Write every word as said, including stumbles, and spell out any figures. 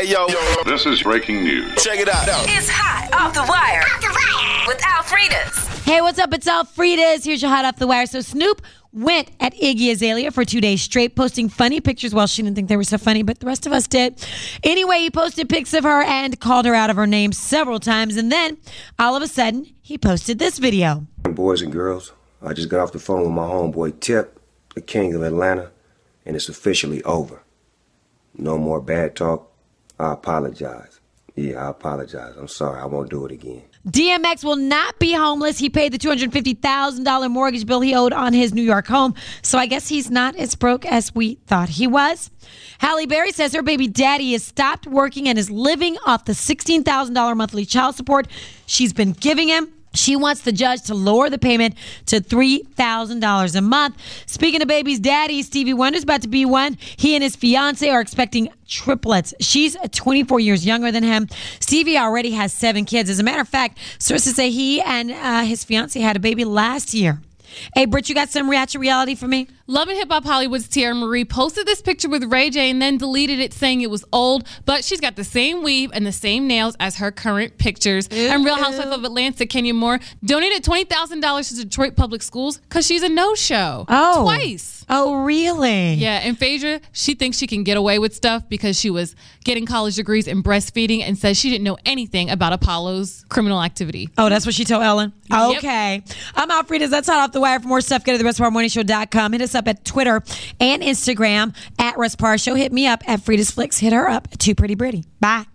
Hey, yo. This is breaking news. Check it out. It's Hot Off the Wire. Off the Wire. With Alfredas. Hey, what's up? It's Alfredas. Here's your Hot Off the Wire. So Snoop went at Iggy Azalea for two days straight, posting funny pictures. Well, she didn't think they were so funny, but the rest of us did. Anyway, he posted pics of her and called her out of her name several times. And then, all of a sudden, he posted this video. Boys and girls, I just got off the phone with my homeboy Tip, the king of Atlanta, and it's officially over. No more bad talk. I apologize. Yeah, I apologize. I'm sorry. I won't do it again. D M X will not be homeless. He paid the two hundred fifty thousand dollars mortgage bill he owed on his New York home. So I guess he's not as broke as we thought he was. Halle Berry says her baby daddy has stopped working and is living off the sixteen thousand dollars monthly child support she's been giving him. She wants the judge to lower the payment to three thousand dollars a month. Speaking of baby's daddy, Stevie Wonder's about to be one. He and his fiance are expecting triplets. She's twenty-four years younger than him. Stevie already has seven kids. As a matter of fact, sources say he and uh, his fiance had a baby last year. Hey, Britt, you got some reaction reality for me? Love and Hip Hop Hollywood's Tierra Marie posted this picture with Ray J and then deleted it saying it was old, but she's got the same weave and the same nails as her current pictures. Ew. And Real Housewife of Atlanta, Kenya Moore, donated twenty thousand dollars to Detroit Public Schools because she's a no-show. Oh. Twice. Oh, really? Yeah, and Phaedra, she thinks she can get away with stuff because she was getting college degrees in breastfeeding and says she didn't know anything about Apollo's criminal activity. Oh, that's what she told Ellen? Yep. Okay. I'm Alfredas. That's Hot Off the Wire. For more stuff, go to the rest of our morning show dot com. Hit us up at Twitter and Instagram at Russ Parr Show. Hit me up at Frida's Flicks. Hit her up at Too Pretty Britty. Bye.